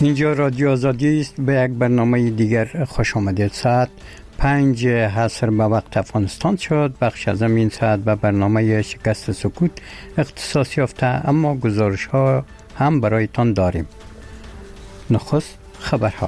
اینجا رادیو آزادی است. به یک برنامه دیگر خوش آمدید. ساعت 5 عصر به وقت افغانستان شد. بخش از این ساعت به برنامه شکست سکوت اختصاص یافته، اما گزارش ها هم برایتان داریم. نخست خبرها.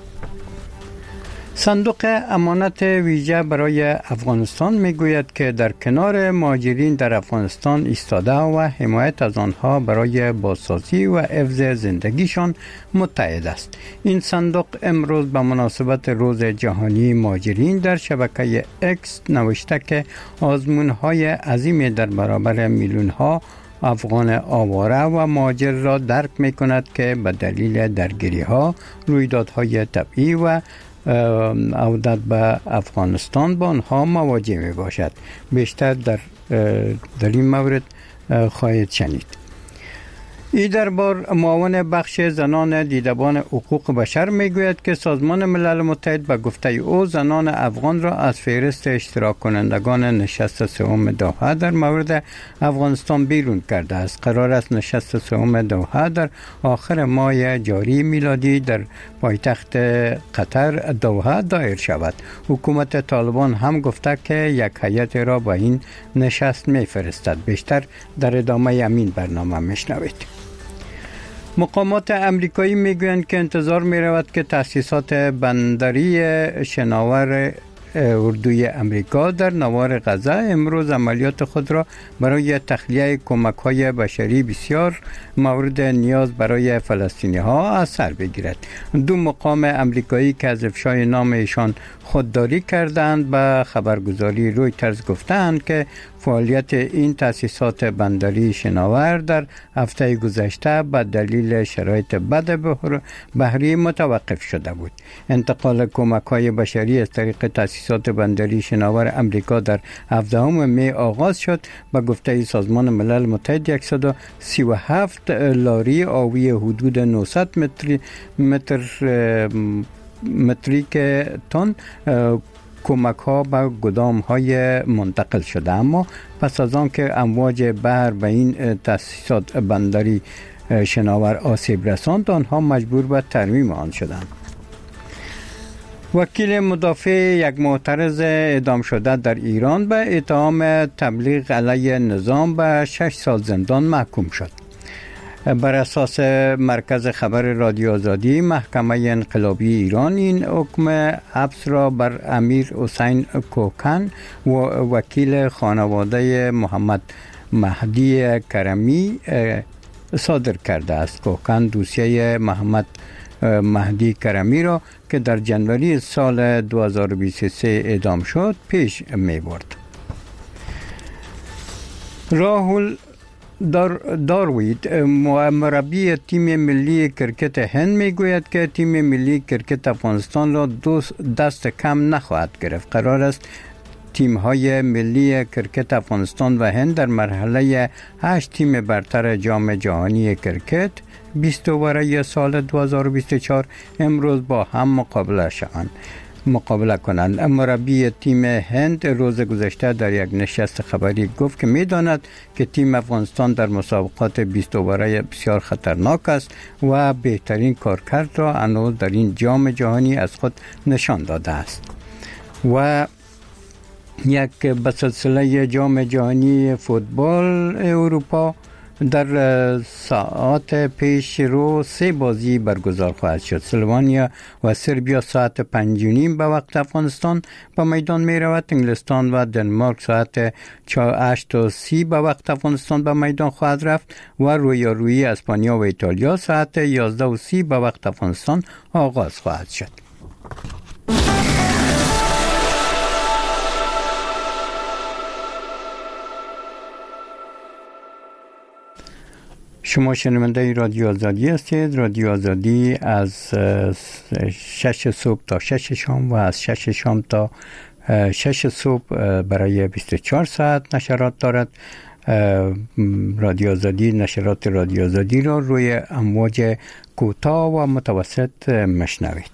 صندوق امانت ویژه برای افغانستان میگوید که در کنار مهاجرین در افغانستان ایستاده و حمایت از آنها برای بازسازی و حفظ زندگیشان متحد است. این صندوق امروز به مناسبت روز جهانی مهاجرین در شبکه اکس نوشته که آزمون‌های عظیمی در برابر میلیون‌ها افغان آواره و مهاجر را درک می‌کند که به دلیل درگیری‌ها، رویدادهای طبیعی و عودت به افغانستان با آنها مواجه می باشد. بیشتر در این مورد خواهید شنید. این دربار معاون بخش زنان دیدبان حقوق بشر میگوید که سازمان ملل متحد به گفته او زنان افغان را از فهرست اشتراک کنندگان نشست سوم دوحه در مورد افغانستان بیرون کرده است. قرار است نشست سوم دوحه در آخر ماه جاری میلادی در پایتخت قطر دوحه دایر شود. حکومت طالبان هم گفته که یک هیئت را به این نشست میفرستد. بیشتر در ادامه همین برنامه میشنوید. مقامات امریکایی میگویند که انتظار می‌رود که تأسیسات بندری شناور اردوی امریکا در نوار غزه امروز عملیات خود را برای تخلیه کمک‌های بشری بسیار مورد نیاز برای فلسطینی‌ها از سر بگیرد. دو مقام امریکایی که از افشای نام ایشان خودداری کردند به خبرگزاری رویترز گفتند که فعالیت این تأسیسات بندری شناور در هفته گذشته به دلیل شرایط بد بحری متوقف شده بود. انتقال کمک‌های بشری از طریق تأسیسات بندری شناور امریکا در 17 می آغاز شد. به گفته سازمان ملل متحد 137 لاری آبی حدود 900 متریک تن کمک ها به گدام های منتقل شده، اما پس از آن که امواج بحر به این تأسیسات بندری شناور آسیب رساند، آنها مجبور به ترمیم آن شدند. وکیل مدافع یک معترض اعدام شده در ایران به اتهام تبلیغ علیه نظام به 6 سال زندان محکوم شد. بر اساس مرکز خبر رادیو آزادی، محکمه انقلابی ایران این حکم حبس را بر امیر حسین کوکن و وکیل خانواده محمد مهدی کرمی صادر کرده است. کوکن دوسیه محمد مهدی کرمی را که در جنوری سال 2023 اعدام شد پیش می برد. راهول داروید مربی تیم ملی کرکت هند میگوید که تیم ملی کرکت افغانستان را دست کم نخواهد گرفت. قرار است تیم‌های ملی کرکت افغانستان و هند در مرحله 8 تیم برتر جام جهانی کرکت 20 برای سال 2024 امروز با هم مقابله کنند. مربی تیم هند روز گذشته در یک نشست خبری گفت که می‌داند که تیم افغانستان در مسابقات 20 برای بسیار خطرناک است و بهترین کارکرد را هنوز در این جام جهانی از خود نشان داده است. و یک به سلسله جام جهانی فوتبال اروپا در ساعت پیش رو 3 بازی برگزار خواهد شد. اسلوونیا و سربیا ساعت 5:30 به وقت افغانستان به میدان می رود. انگلستان و دنمارک ساعت 8:30 به وقت افغانستان به میدان خواهد رفت و رویارویی اسپانیا و ایتالیا ساعت 11:30 به وقت افغانستان آغاز خواهد شد. شما شنونده رادیو آزادی هستید. رادیو آزادی از 6 صبح تا 6 شام و از 6 شام تا 6 صبح برای 24 ساعت نشرات دارد. رادیو آزادی نشرات رادیو آزادی را روی امواج کوتاه و متوسط مشنوید.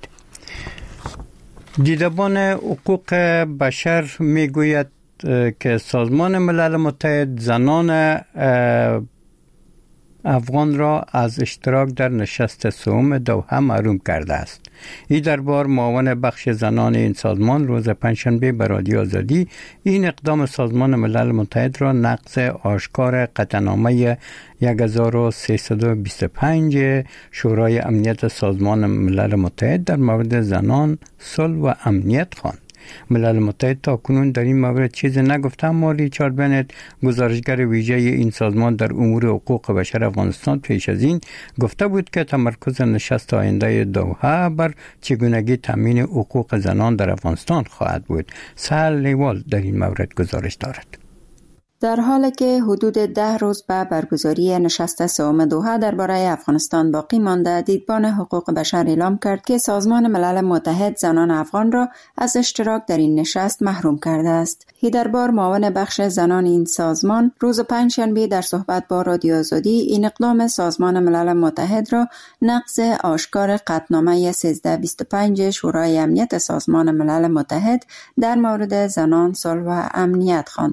دیدبان حقوق بشر میگوید که سازمان ملل متحد زنان افغان را از اشتراک در نشست سوم دوحه محروم کرده است. این دربار معاون بخش زنان این سازمان روز پنجشنبه به رادیو آزادی این اقدام سازمان ملل متحد را نقض آشکار قطعنامه 1325 شورای امنیت سازمان ملل متحد در مورد زنان، صلح و امنیت خواند. ملل متحد تا کنون در این مورد چیزی نگفته، اما ریچارد بنت، گزارشگر ویژه این سازمان در امور حقوق بشر افغانستان، پیش از این گفته بود که تمرکز نشست آینده دوحه بر چگونگی تامین حقوق زنان در افغانستان خواهد بود. سهل لیوال در این مورد گزارش دارد. در حالی که حدود 10 روز به برگزاری نشست سوم دوحه درباره افغانستان باقی مانده، دیدبان حقوق بشر اعلام کرد که سازمان ملل متحد زنان افغان را از اشتراک در این نشست محروم کرده است. هیدربار، معاون بخش زنان این سازمان، روز پنجشنبه در صحبت با رادیو آزادی این اقدام سازمان ملل متحد را نقض آشکار قطعنامه 1325 شورای امنیت سازمان ملل متحد در مورد زنان، صلح و امنیت خواند.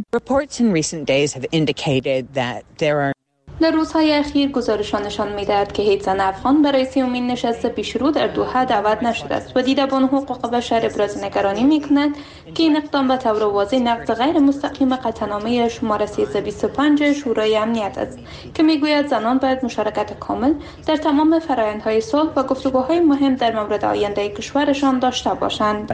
در روزهای اخیر گزارشان نشان می‌دهد که هیچ زن افغان برای سومین نشست پیشرو در دوحه دعوت نشده است و دیدبان حقوق بشر ابراز نگرانی می‌کند که این اقدام به طور واضح نقض غیر مستقیم قطعنامه شماره 1325 شورای امنیت است که می‌گوید زنان باید مشارکت کامل در تمام فرآیندهای صلح و گفتگوهای مهم در مورد آینده کشورشان داشته باشند.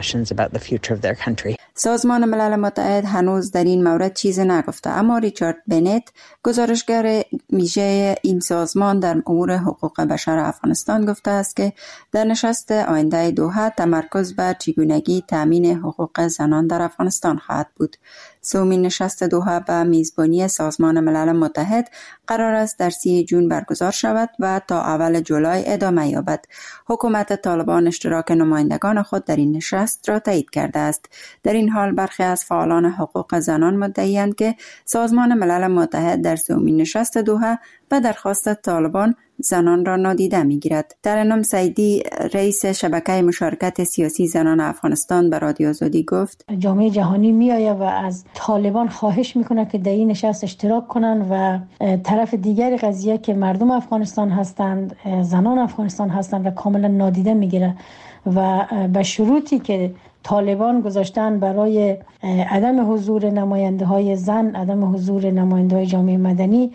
سازمان ملل متحد هنوز در این مورد چیزی نگفته، اما ریچارد بنت، گزارشگر ویژه این سازمان در امور حقوق بشر افغانستان، گفته است که در نشست آینده دوحه تمرکز بر چگونگی تامین حقوق زنان در افغانستان خواهد بود. سومین نشست دوحه به میزبانی سازمان ملل متحد قرار است در 30 جون برگزار شود و تا اول جولای ادامه یابد. حکومت طالبان اشتراک نمایندگان خود در این نشست را تایید کرده است. در این حال برخی از فعالان حقوق زنان مدعی‌اند که سازمان ملل متحد در سومین نشست دوحه به درخواست طالبان زنان را نادیده می‌گیرد. ترنم سعیدی، رئیس شبکه مشارکت سیاسی زنان افغانستان، به رادیو آزادی گفت: جامعه جهانی میآید و از طالبان خواهش میکنه که در این نشست اشتراک کنند و طرف دیگری قضیه که مردم افغانستان هستند، زنان افغانستان هستند و کاملا نادیده میگیره و به شروطی که طالبان گذاشتن برای عدم حضور نماینده های زن، عدم حضور نماینده های جامعه مدنی،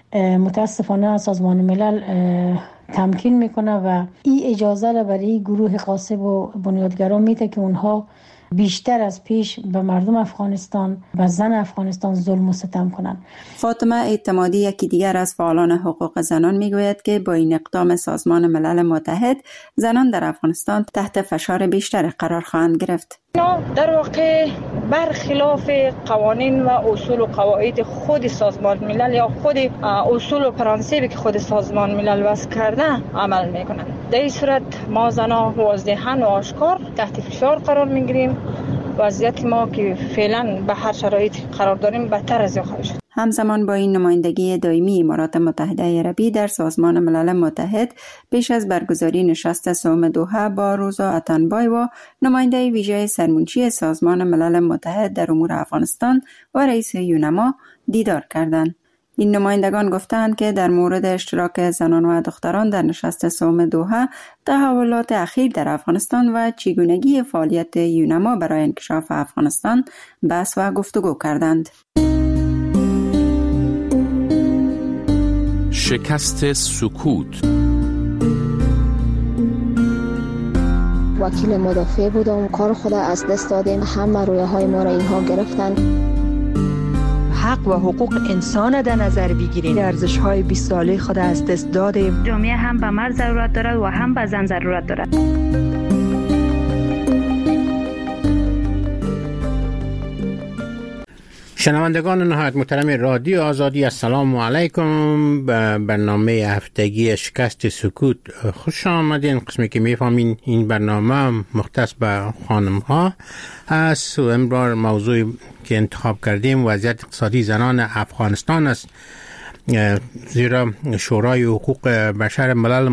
متاسفانه سازمان ملل تمکین میکنه و این اجازه را برای گروه غاصب و بنیادگران میده که اونها بیشتر از پیش به مردم افغانستان و زن افغانستان ظلم و ستم کنند. فاطمه اعتمادی، یکی دیگر از فعالان حقوق زنان، میگوید که با این اقدام سازمان ملل متحد زنان در افغانستان تحت فشار بیشتر قرار خواهند گرفت. در واقع برخلاف قوانین و اصول و قواعد خود سازمان ملل یا خود اصول و پرانسیبی که خود سازمان ملل وضع کرده عمل میکنند. در این صورت ما زنان واضحاً و آشکار تحت فشار قرار میگیریم. وضعیت ما که فعلا به هر شرایط قرار داریم بدتر از این خواهد شد. همزمان با این نمایندگی دائمی امارات متحده عربی در سازمان ملل متحد پیش از برگزاری نشست سوم دوحه با روزا اتنبایوا، نماینده ویژه سرمنشی سازمان ملل متحد در امور افغانستان و رئیس یونما دیدار کردند. این نمایندگان گفتند که در مورد اشتراک زنان و دختران در نشست سوم دوحه، تحولات اخیر در افغانستان و چگونگی فعالیت یونما برای انکشاف افغانستان بحث و گفتگو کردند. شکست سکوت. وکیل مدافع بودم، کار خود از دست دادیم، همه رویاهای ما را اینها گرفتن. حق و حقوق انسان در نظر بگیریم، ارزش‌های 20 ساله خود از دست دادیم. جامعه هم به مرد ضرورت دارد و هم به زن ضرورت دارد. شنوندگان نهایت محترم رادیو آزادی، السلام علیکم. به برنامه هفتگی شکست سکوت خوش آمدین. قسمی که میفهمین این برنامه مختص به خانم ها است و امروز موضوعی که انتخاب کردیم وضعیت اقتصادی زنان افغانستان است، زیرا شورای حقوق بشر ملل